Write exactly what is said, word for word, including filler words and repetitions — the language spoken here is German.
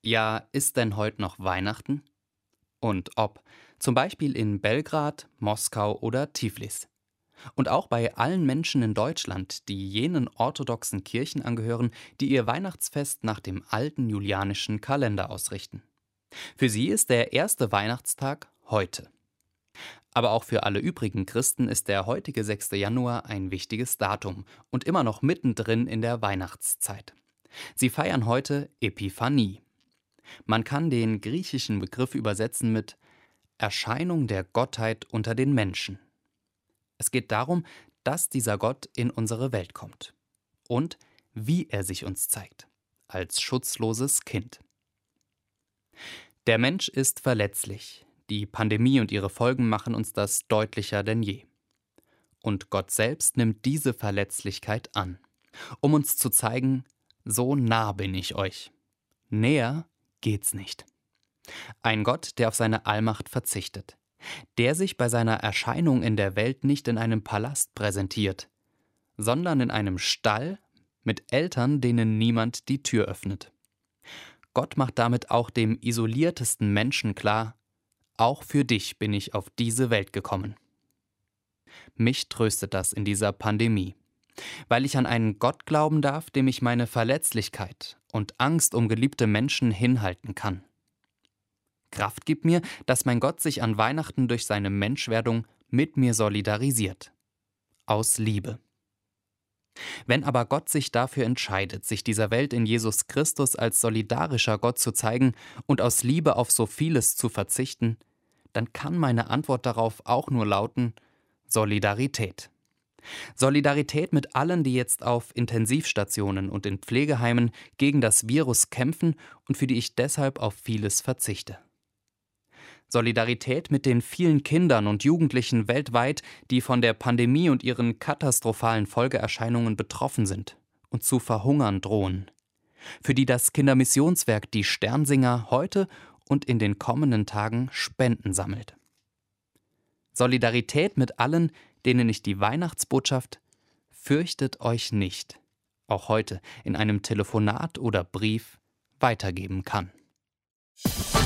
Ja, ist denn heute noch Weihnachten? Und ob? Zum Beispiel in Belgrad, Moskau oder Tiflis. Und auch bei allen Menschen in Deutschland, die jenen orthodoxen Kirchen angehören, die ihr Weihnachtsfest nach dem alten julianischen Kalender ausrichten. Für sie ist der erste Weihnachtstag heute. Aber auch für alle übrigen Christen ist der heutige sechste Januar ein wichtiges Datum und immer noch mittendrin in der Weihnachtszeit. Sie feiern heute Epiphanie. Man kann den griechischen Begriff übersetzen mit Erscheinung der Gottheit unter den Menschen. Es geht darum, dass dieser Gott in unsere Welt kommt und wie er sich uns zeigt, als schutzloses Kind. Der Mensch ist verletzlich. Die Pandemie und ihre Folgen machen uns das deutlicher denn je. Und Gott selbst nimmt diese Verletzlichkeit an, um uns zu zeigen, so nah bin ich euch. Näher geht's nicht. Ein Gott, der auf seine Allmacht verzichtet, der sich bei seiner Erscheinung in der Welt nicht in einem Palast präsentiert, sondern in einem Stall mit Eltern, denen niemand die Tür öffnet. Gott macht damit auch dem isoliertesten Menschen klar, auch für dich bin ich auf diese Welt gekommen. Mich tröstet das in dieser Pandemie, weil ich an einen Gott glauben darf, dem ich meine Verletzlichkeit und Angst um geliebte Menschen hinhalten kann. Kraft gibt mir, dass mein Gott sich an Weihnachten durch seine Menschwerdung mit mir solidarisiert. Aus Liebe. Wenn aber Gott sich dafür entscheidet, sich dieser Welt in Jesus Christus als solidarischer Gott zu zeigen und aus Liebe auf so vieles zu verzichten, dann kann meine Antwort darauf auch nur lauten: Solidarität. Solidarität mit allen, die jetzt auf Intensivstationen und in Pflegeheimen gegen das Virus kämpfen und für die ich deshalb auf vieles verzichte. Solidarität mit den vielen Kindern und Jugendlichen weltweit, die von der Pandemie und ihren katastrophalen Folgeerscheinungen betroffen sind und zu verhungern drohen. Für die das Kindermissionswerk Die Sternsinger heute und in den kommenden Tagen Spenden sammelt. Solidarität mit allen, denen ich die Weihnachtsbotschaft „Fürchtet euch nicht" auch heute in einem Telefonat oder Brief weitergeben kann.